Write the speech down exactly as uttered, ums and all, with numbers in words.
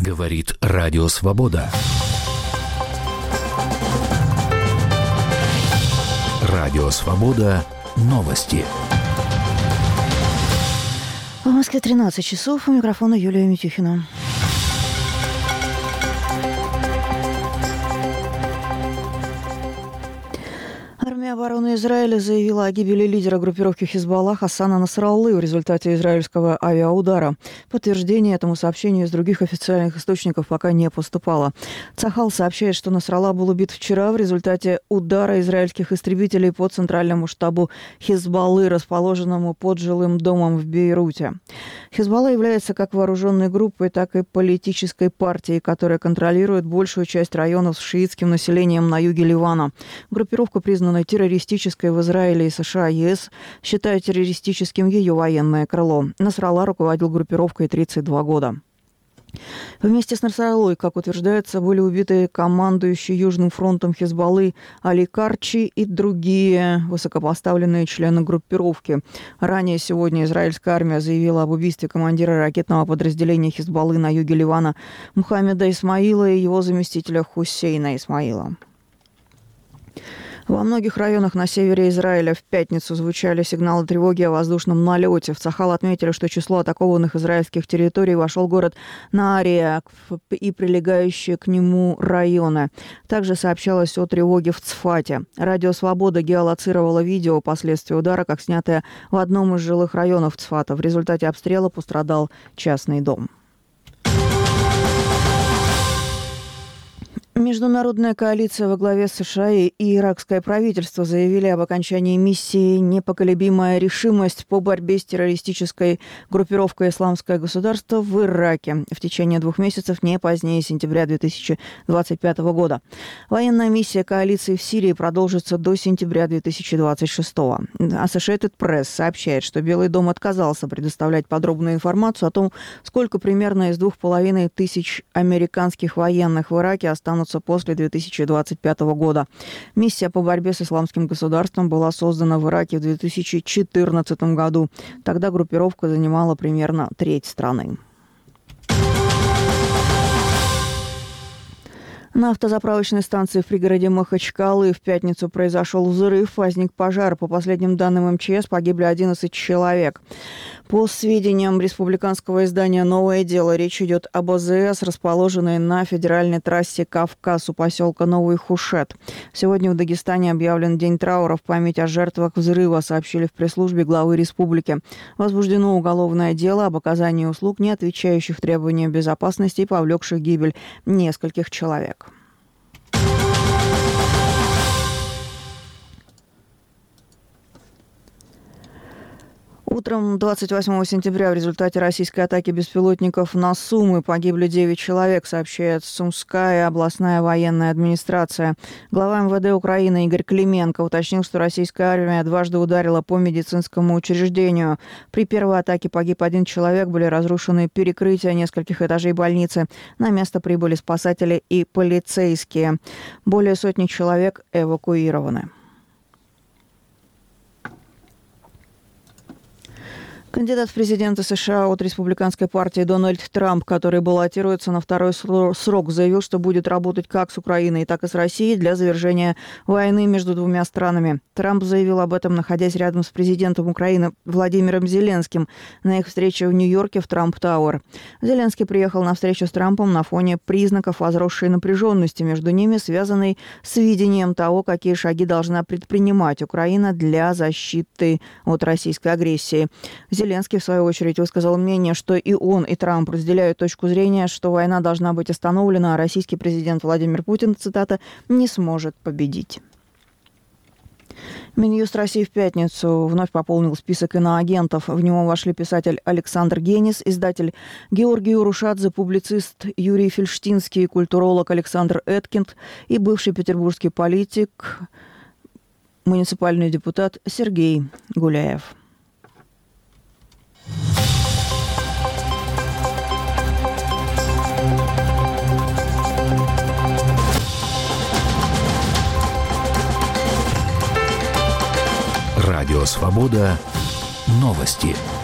Говорит Радио Свобода. Радио Свобода. Новости. В Москве тринадцать часов. У микрофона Юлия Митюхина. Армия обороны Израиля заявила о гибели лидера группировки Хизбаллах Хасана Насраллы в результате израильского авиаудара. Подтверждение этому сообщению из других официальных источников пока не поступало. Цахал сообщает, что Насралла был убит вчера в результате удара израильских истребителей по центральному штабу Хизбаллы, расположенному под жилым домом в Бейруте. Хизбалла является как вооруженной группой, так и политической партией, которая контролирует большую часть районов с шиитским населением на юге Ливана. Группировка признана террористической в Израиле, и США, ЕС считают террористическим ее военное крыло. Насралла руководил группировкой тридцать два года. Вместе с Насраллой, как утверждается, были убиты командующий Южным фронтом Хизбаллы Али Карчи и другие высокопоставленные члены группировки. Ранее сегодня израильская армия заявила об убийстве командира ракетного подразделения Хизбаллы на юге Ливана Мухаммеда Исмаила и его заместителя Хусейна Исмаила. Во многих районах на севере Израиля в пятницу звучали сигналы тревоги о воздушном налете. В Цахал отметили, что число атакованных израильских территорий вошел город Наария и прилегающие к нему районы. Также сообщалось о тревоге в Цфате. Радио «Свобода» геолоцировало видео последствий удара, как снятое в одном из жилых районов Цфата. В результате обстрела пострадал частный дом. Международная коалиция во главе с США и иракское правительство заявили об окончании миссии «Непоколебимая решимость» по борьбе с террористической группировкой «Исламское государство» в Ираке в течение двух месяцев, не позднее сентября две тысячи двадцать пятого года. Военная миссия коалиции в Сирии продолжится до сентября две тысячи двадцать шестого. Associated Press сообщает, что Белый дом отказался предоставлять подробную информацию о том, сколько примерно из двух с половиной тысяч американских военных в Ираке останутся после две тысячи двадцать пятого года. Миссия по борьбе с Исламским государством была создана в Ираке в две тысячи четырнадцатом году. Тогда группировка занимала примерно треть страны. На автозаправочной станции в пригороде Махачкалы в пятницу произошел взрыв, возник пожар. По последним данным эм че эс погибли одиннадцать человек. По сведениям республиканского издания «Новое дело», речь идет об а зэ эс, расположенной на федеральной трассе Кавказ у поселка Новый Хушет. Сегодня в Дагестане объявлен день траура в память о жертвах взрыва, сообщили в пресс-службе главы республики. Возбуждено уголовное дело об оказании услуг, не отвечающих требованиям безопасности и повлекших гибель нескольких человек. Утром двадцать восьмого сентября в результате российской атаки беспилотников на Сумы погибли девять человек, сообщает Сумская областная военная администрация. Глава эм вэ дэ Украины Игорь Клименко уточнил, что российская армия дважды ударила по медицинскому учреждению. При первой атаке погиб один человек, были разрушены перекрытия нескольких этажей больницы. На место прибыли спасатели и полицейские. Более сотни человек эвакуированы. Кандидат в президенты США от республиканской партии Дональд Трамп, который баллотируется на второй срок, заявил, что будет работать как с Украиной, так и с Россией для завершения войны между двумя странами. Трамп заявил об этом, находясь рядом с президентом Украины Владимиром Зеленским на их встрече в Нью-Йорке в Трамп-Тауэр. Зеленский приехал на встречу с Трампом на фоне признаков возросшей напряженности между ними, связанной с видением того, какие шаги должна предпринимать Украина для защиты от российской агрессии. Зеленский, в свою очередь, высказал мнение, что и он, и Трамп разделяют точку зрения, что война должна быть остановлена, а российский президент Владимир Путин, цитата, «не сможет победить». Минюст России в пятницу вновь пополнил список иноагентов. В него вошли писатель Александр Генис, издатель Георгий Урушадзе, публицист Юрий Фельштинский, культуролог Александр Эткинд и бывший петербургский политик, муниципальный депутат Сергей Гуляев. Радио «Свобода». Новости.